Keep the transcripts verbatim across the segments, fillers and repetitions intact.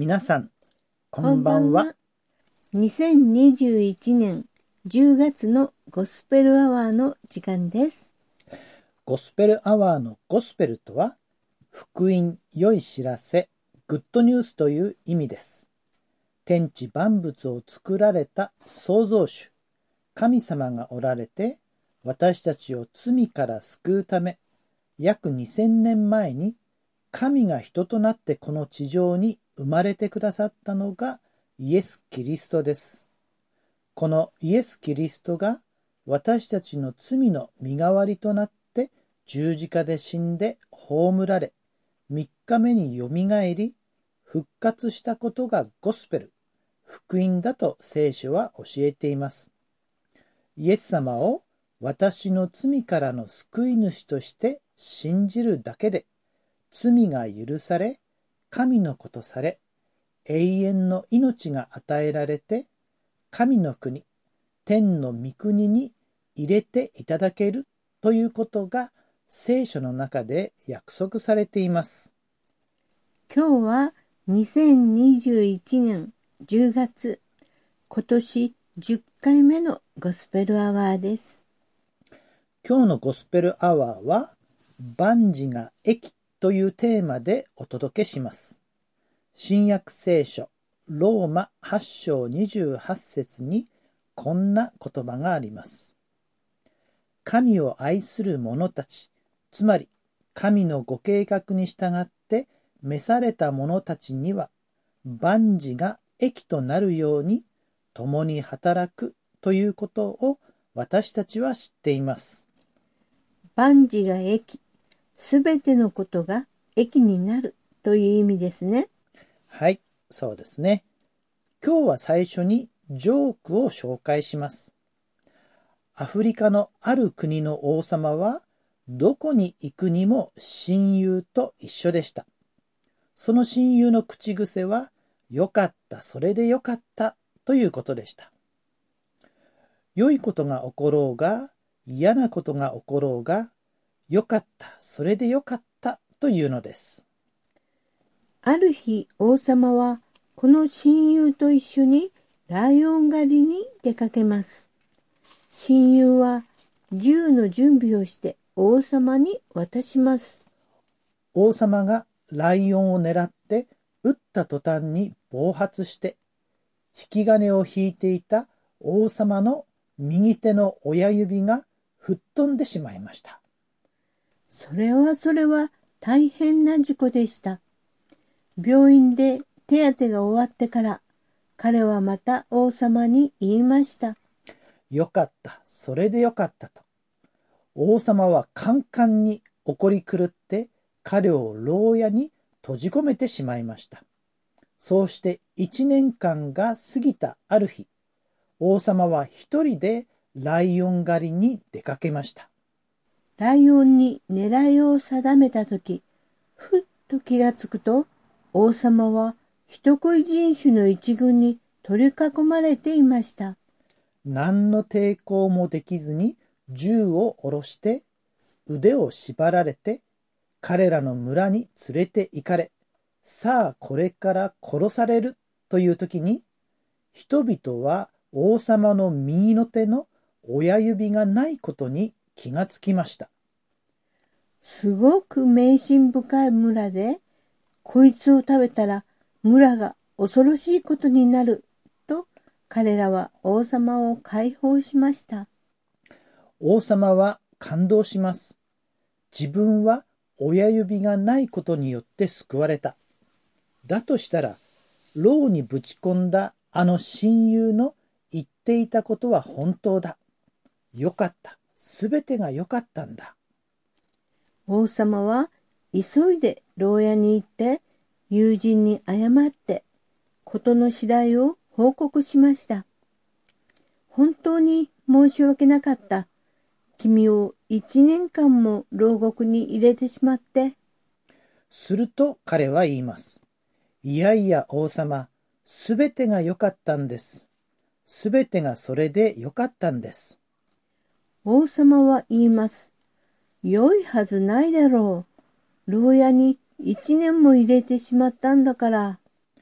皆さん、こんばんは。 にせんにじゅういちねんじゅうがつのゴスペルアワーの時間です。 ゴスペルアワーのゴスペルとは、福音、良い知らせ、グッドニュースという意味です。天地万物を作られた創造主、神様がおられて、私たちを罪から救うため、約にせんねんまえに、神が人となってこの地上に生まれてくださったのがイエス・キリストです。このイエス・キリストが私たちの罪の身代わりとなって十字架で死んで葬られ、三日目によみがえり、復活したことがゴスペル、福音だと聖書は教えています。イエス様を私の罪からの救い主として信じるだけで、罪が許され、神の子とされ、永遠の命が与えられて、神の国、天の御国に入れていただけるということが聖書の中で約束されています。 今日はにせんにじゅういちねんじゅうがつ、今年じゅっかいめのゴスペルアワーです。 今日のゴスペルアワーは、万事が益というテーマでお届けします。新約聖書、ローマはちしょうにじゅうはちせつにこんな言葉があります。神を愛する者たち、つまり神のご計画に従って召された者たちには、万事が益となるように共に働くということを私たちは知っています。 万事が益、すべてのことが益になるという意味ですね。 はい、そうですね。今日は最初にジョークを紹介します。アフリカのある国の王様は、どこに行くにも親友と一緒でした。その親友の口癖は、よかった、それでよかったということでした。良いことが起ころうが、嫌なことが起ころうが、よかった、それでよかったというのです。 ある日、王様はこの親友と一緒にライオン狩りに出かけます。親友は銃の準備をして王様に渡します。 王様がライオンを狙って撃った途端に暴発して、引き金を引いていた王様の右手の親指が吹っ飛んでしまいました。 それはそれは大変な事故でした。病院で手当てが終わってから、彼はまた王様に言いました。 よかった、それでよかったと。王様はカンカンに怒り狂って、彼を牢屋に閉じ込めてしまいました。そうして一年間が過ぎたある日、王様は一人でライオン狩りに出かけました。 ライオンに狙いを定めたとき、ふっと気がつくと、王様は人恋人種の一軍に取り囲まれていました。 何の抵抗もできずに銃を下ろして腕を縛られて彼らの村に連れて行かれ、さあこれから殺されるという時に、人々は王様の右の手の親指がないことに気がつきました。 すごく迷信深い村で、こいつを食べたら村が恐ろしいことになると、彼らは王様を解放しました。 王様は感動します。自分は親指がないことによって救われた。だとしたら、牢にぶち込んだあの親友の言っていたことは本当だ。よかった。すべてがよかったんだ。 王様は急いで牢屋に行って友人に謝って事の次第を報告しました。本当に申し訳なかった。君を一年間も牢獄に入れてしまって。 すると彼は言います。いやいや王様、すべてが良かったんです。すべてがそれで良かったんです。 王様は言います。良いはずないだろう。牢屋に一年も入れてしまったんだから。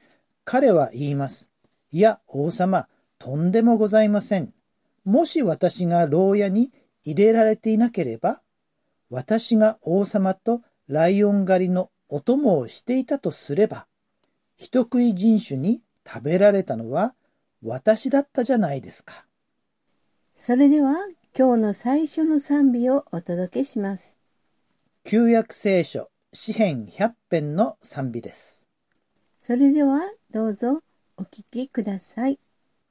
彼は言います。いや、王様、とんでもございません。もし私が牢屋に入れられていなければ、私が王様とライオン狩りのお供をしていたとすれば、人食い人種に食べられたのは私だったじゃないですか。 それでは今日の最初の賛美をお届けします。 旧約聖書詩編ひゃっぺんの賛美です。 それではどうぞお聞きください。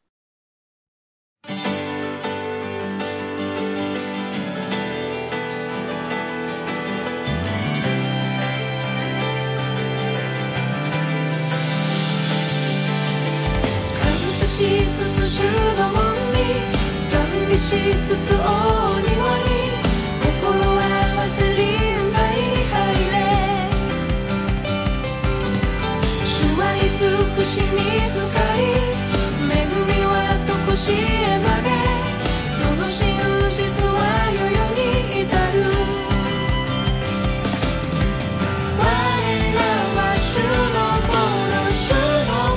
しつつ主の門に賛美しつつ大庭に心合わせ臨在に入れ主は慈しみ深い恵みはとこしえまでその真実は世々に至る我らは主のもの主の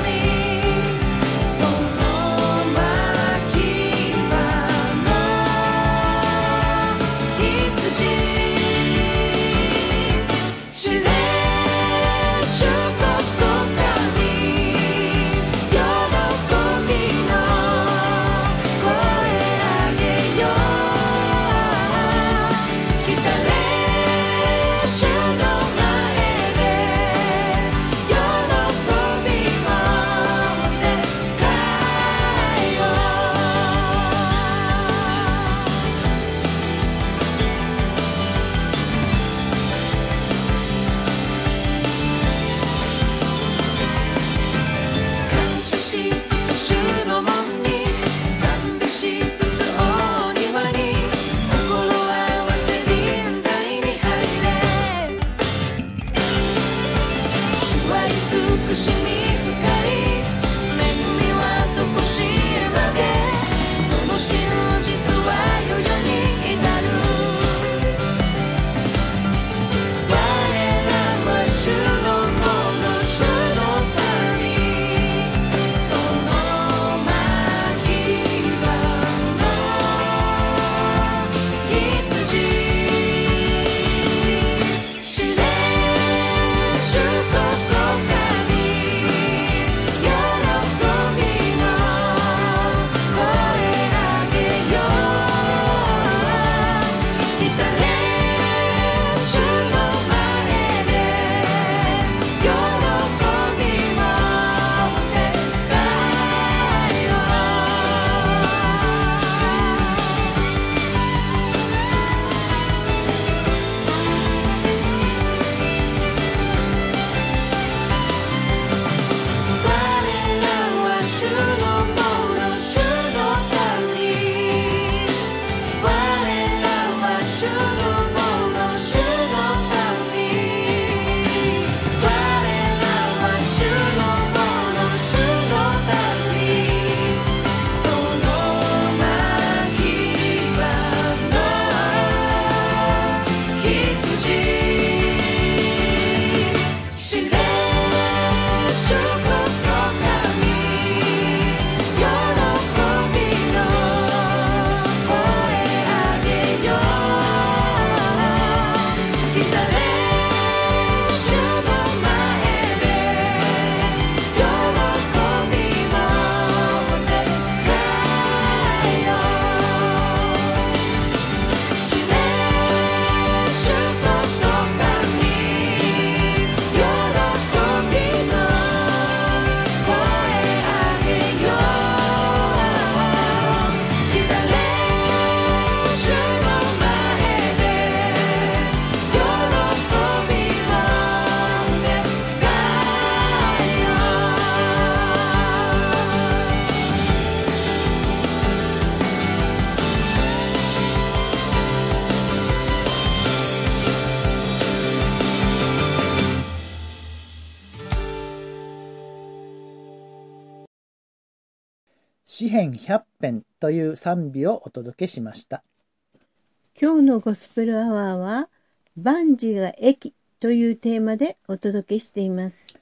詩編ひゃっぺんという賛美をお届けしました。 今日のゴスペルアワーは万事が益というテーマでお届けしています。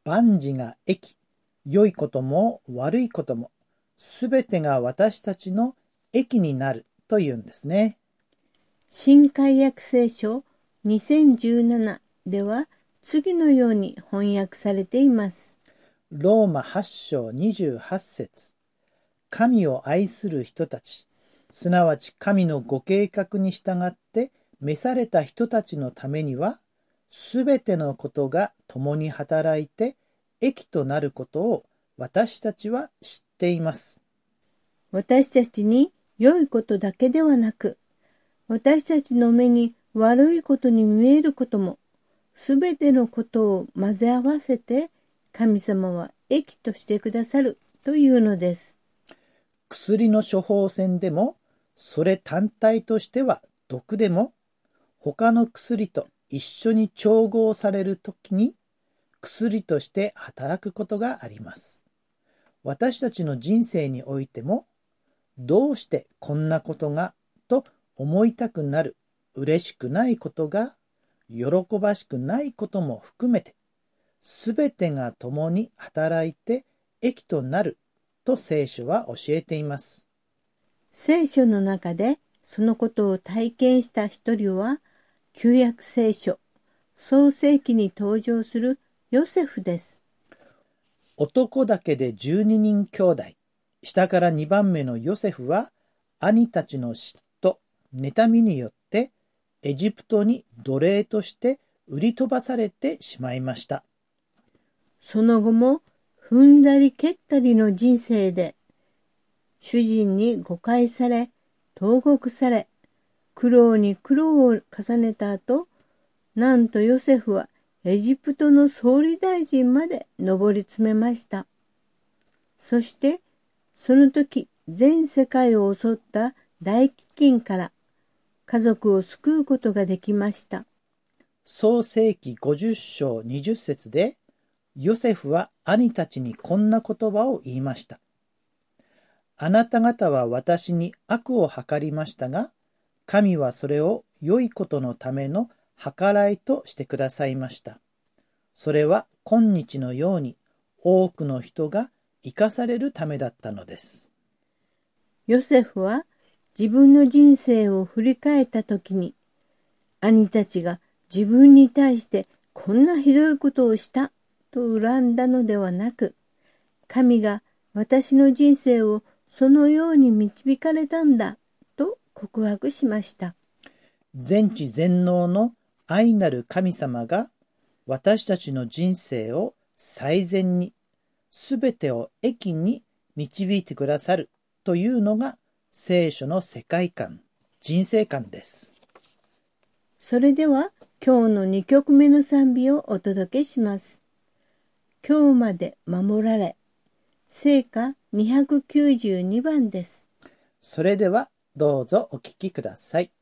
万事が益、良いことも悪いことも、すべてが私たちの益になるというんですね。 新海訳聖書にせんじゅうななでは次のように翻訳されています。 ローマはち章にじゅうはち節。神を愛する人たち、すなわち神のご計画に従って召された人たちのためには、すべてのことが共に働いて益となることを私たちは知っています。 私たちに良いことだけではなく、私たちの目に悪いことに見えることも、すべてのことを混ぜ合わせて神様は益としてくださるというのです。 薬の処方箋でも、それ単体としては毒でも、他の薬と一緒に調合されるときに薬として働くことがあります。私たちの人生においても、どうしてこんなことがと思いたくなる、嬉しくないことが、喜ばしくないことも含めて、すべてが共に働いて益となると聖書は教えています。 聖書の中でそのことを体験した一人は、旧約聖書創世記に登場するヨセフです。 男だけでじゅうににん兄弟、下からにばんめのヨセフは、兄たちの嫉妬、妬みによって、エジプトに奴隷として売り飛ばされてしまいました。 その後も踏んだり蹴ったりの人生で、主人に誤解され、投獄され、苦労に苦労を重ねた後、なんとヨセフはエジプトの総理大臣まで上り詰めました。そして、その時全世界を襲った大飢饉から家族を救うことができました。 創世記ごじゅう章にじゅう節で、ヨセフは兄たちにこんな言葉を言いました。あなた方は私に悪を計りましたが、神はそれを良いことのための計らいとしてくださいました。それは今日のように多くの人が生かされるためだったのです。 ヨセフは自分の人生を振り返ったときに、兄たちが自分に対してこんなひどいことをしたと恨んだのではなく、神が私の人生をそのように導かれたんだと告白しました。 全知全能の愛なる神様が私たちの人生を最善に、すべてを益に導いてくださるというのが聖書の世界観、人生観です。 それでは今日のにきょくめの賛美をお届けします。今日まで守られ、聖歌にひゃくきゅうじゅうにばんです。 それではどうぞお聴きください。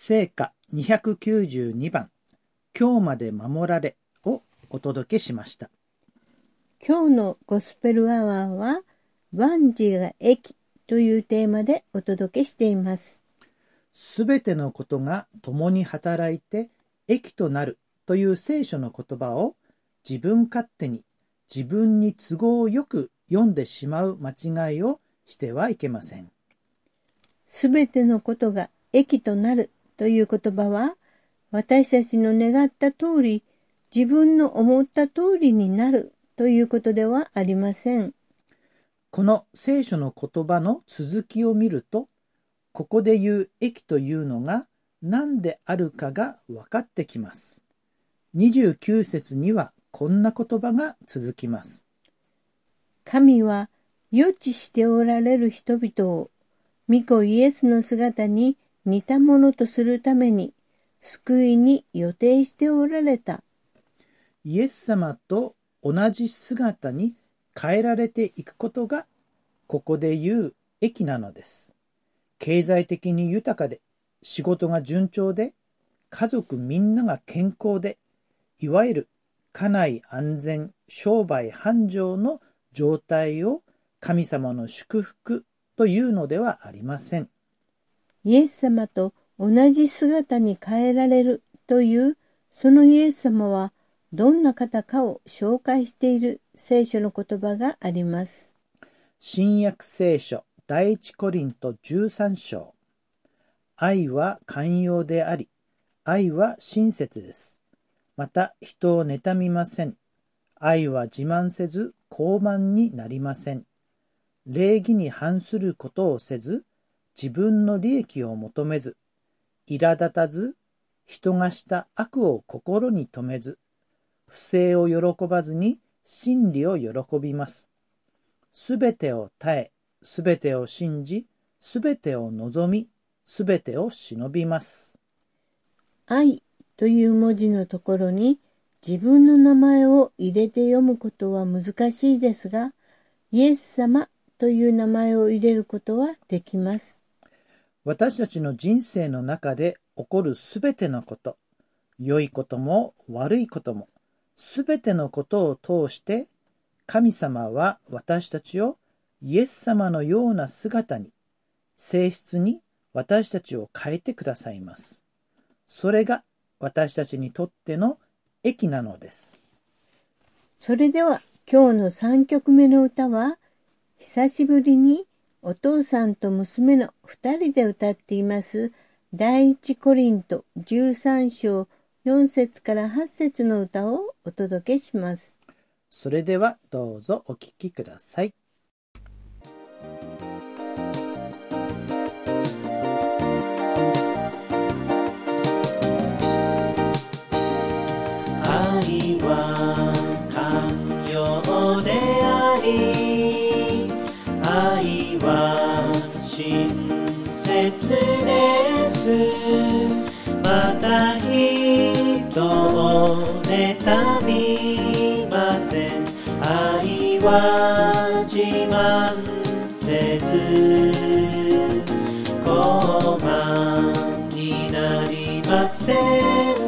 聖歌にひゃくきゅうじゅうにばん、今日まで守られをお届けしました。 今日のゴスペルアワーは、万事が益というテーマでお届けしています。 すべてのことが共に働いて益となるという聖書の言葉を自分勝手に自分に都合よく読んでしまう間違いをしてはいけません。 すべてのことが益となるという言葉は、私たちの願った通り、自分の思った通りになるということではありません。 この聖書の言葉の続きを見ると、ここで言う益というのが何であるかが分かってきます。にじゅうきゅう節にはこんな言葉が続きます。 神は予知しておられる人々を、御子イエスの姿に似たものとするために、救いに予定しておられた。 イエス様と同じ姿に変えられていくことが、ここで言う益なのです。経済的に豊かで、仕事が順調で、家族みんなが健康で、いわゆる家内安全、商売繁盛の状態を神様の祝福というのではありません。 イエス様と同じ姿に変えられるという、そのイエス様はどんな方かを紹介している聖書の言葉があります。 新約聖書第一コリントじゅうさん章。愛は寛容であり、愛は親切です。また人を妬みません。愛は自慢せず傲慢になりません。礼儀に反することをせず、自分の利益を求めず、苛立たず、人がした悪を心に留めず、不正を喜ばずに真理を喜びます。すべてを耐え、すべてを信じ、すべてを望み、すべてを忍びます。 愛という文字のところに自分の名前を入れて読むことは難しいですが、イエス様という名前を入れることはできます。 私たちの人生の中で起こるすべてのこと、良いことも悪いことも、すべてのことを通して、神様は私たちをイエス様のような姿に、性質に私たちを変えてくださいます。それが私たちにとっての益なのです。 それでは今日のさんきょくめの歌は、久しぶりにお父さんと娘の二人で歌っています第一コリントじゅうさん章よん節からはち節の歌をお届けします。 それではどうぞお聴きください。 愛は寛容であり、愛は親切です。また人を妬みません。愛は自慢せず傲慢になりません。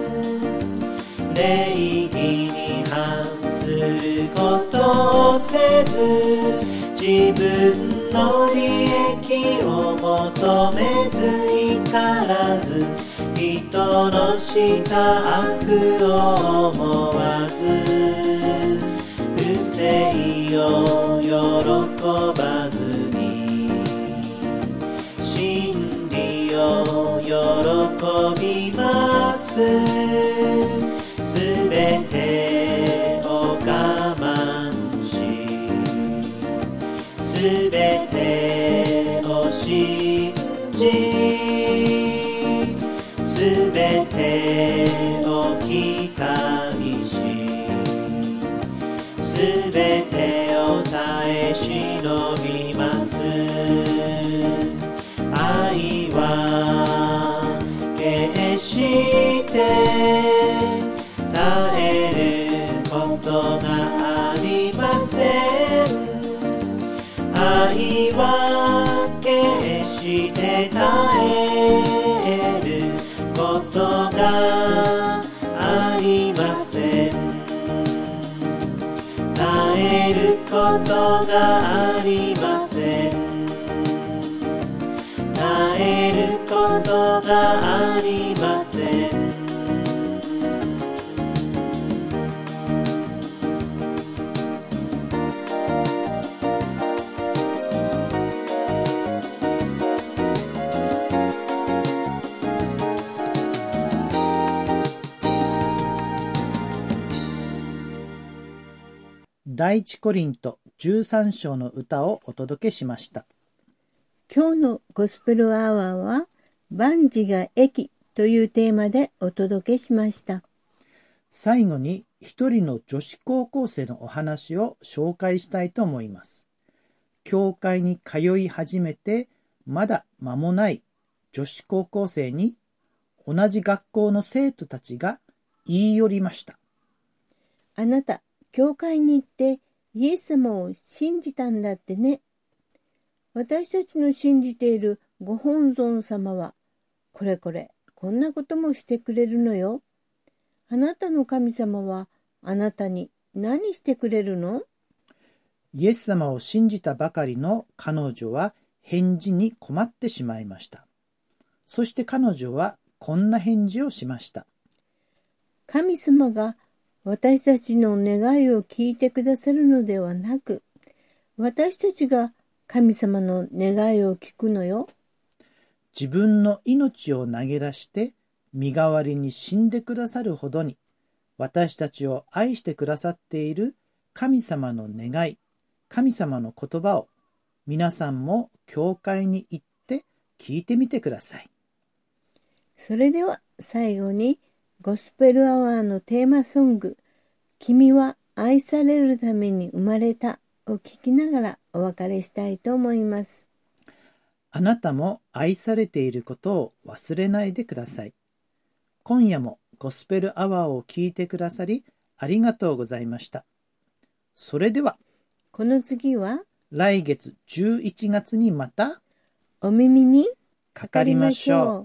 礼儀に反することをせず、自分の利益を求めず怒らず、人のした悪を思わず、不正を喜ばずに真理を喜びます。すべてを我慢し、すべてを信じ、すべてを期待し、すべてを耐え忍びます。愛は決して耐えることがありません。愛は決して耐えることがありません。耐えることがありません。 第一コリントじゅうさん章の歌をお届けしました。 今日のゴスペルアワーは、万事が益というテーマでお届けしました。 最後に一人の女子高校生のお話を紹介したいと思います。教会に通い始めてまだ間もない女子高校生に、同じ学校の生徒たちが言い寄りました。 あなた、教会に行ってイエス様を信じたんだってね。私たちの信じているご本尊様は、これこれ、こんなこともしてくれるのよ。あなたの神様は、あなたに何してくれるの？ イエス様を信じたばかりの彼女は返事に困ってしまいました。そして彼女はこんな返事をしました。 神様が私たちの願いを聞いてくださるのではなく、私たちが神様の願いを聞くのよ。 自分の命を投げ出して身代わりに死んでくださるほどに、私たちを愛してくださっている神様の願い、神様の言葉を皆さんも教会に行って聞いてみてください。 それでは最後にゴスペルアワーのテーマソング、君は愛されるために生まれたを聞きながらお別れしたいと思います。 あなたも愛されていることを忘れないでください。今夜もゴスペルアワーを聞いてくださりありがとうございました。それでは、 この次は来月じゅういちがつにまたお耳にかかりましょう。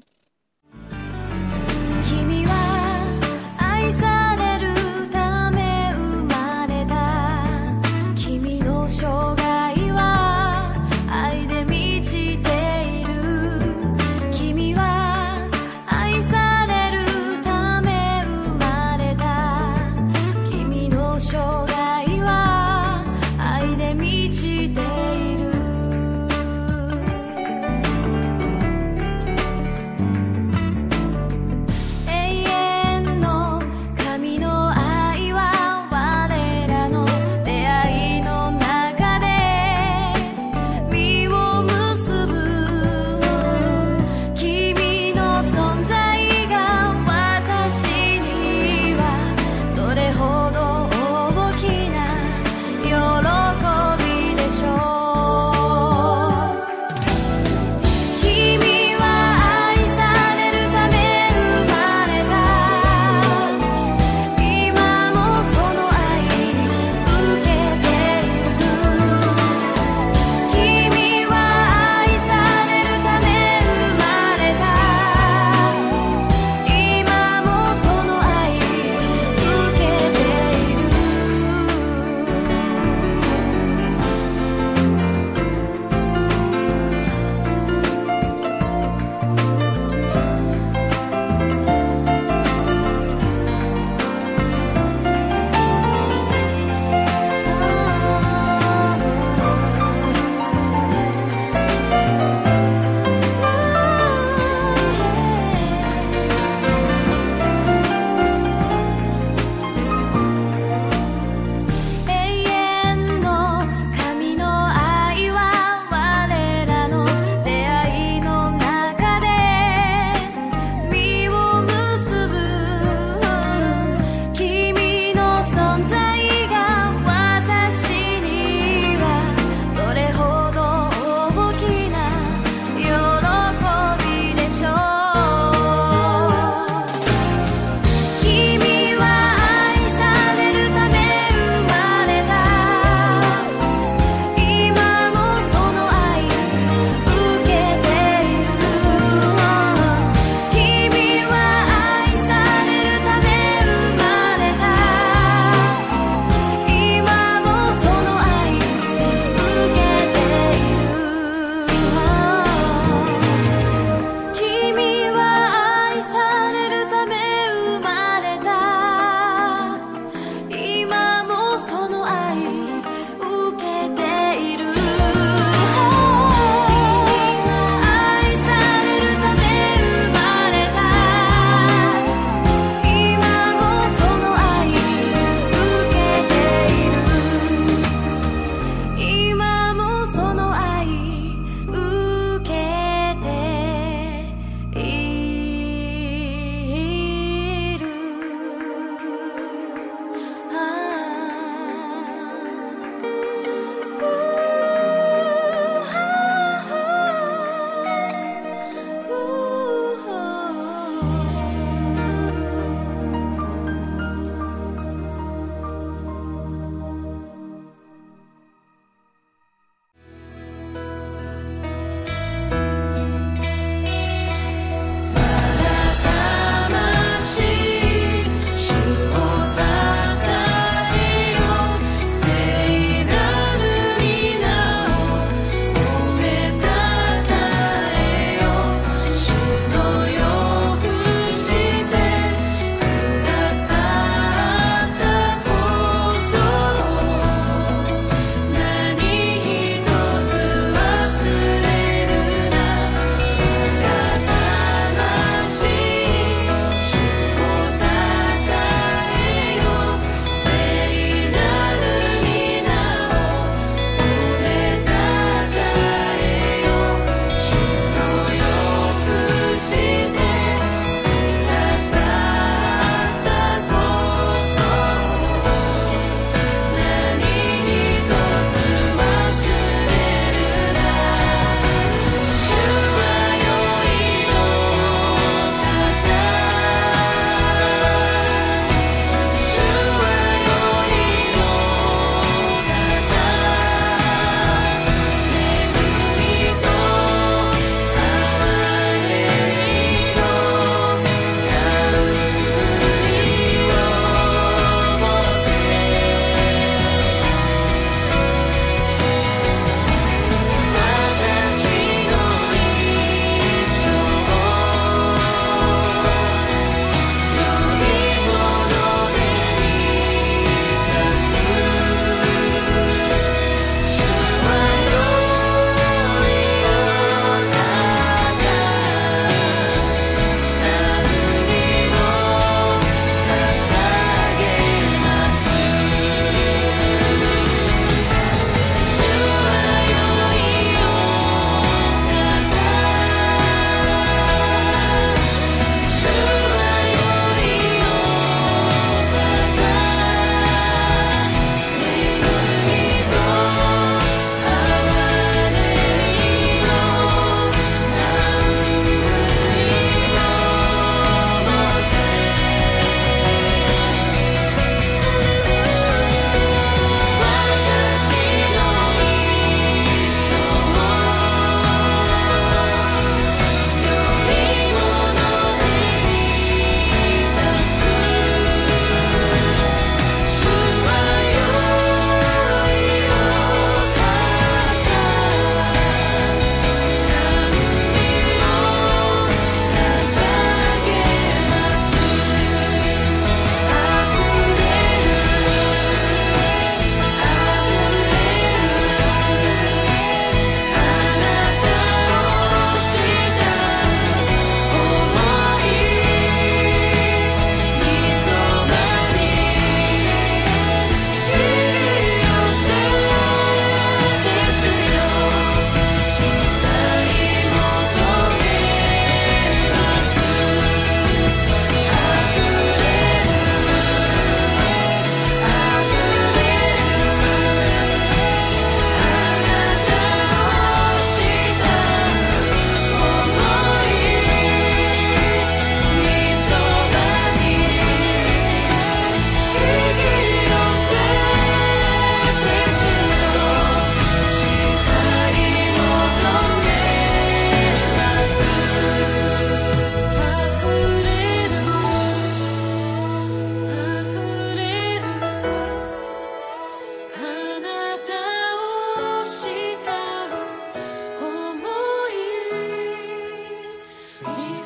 君は愛されるため生まれた。君の生涯は愛で満ちている。君は愛されるため生まれた。君の生涯は愛で満ちている。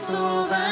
そば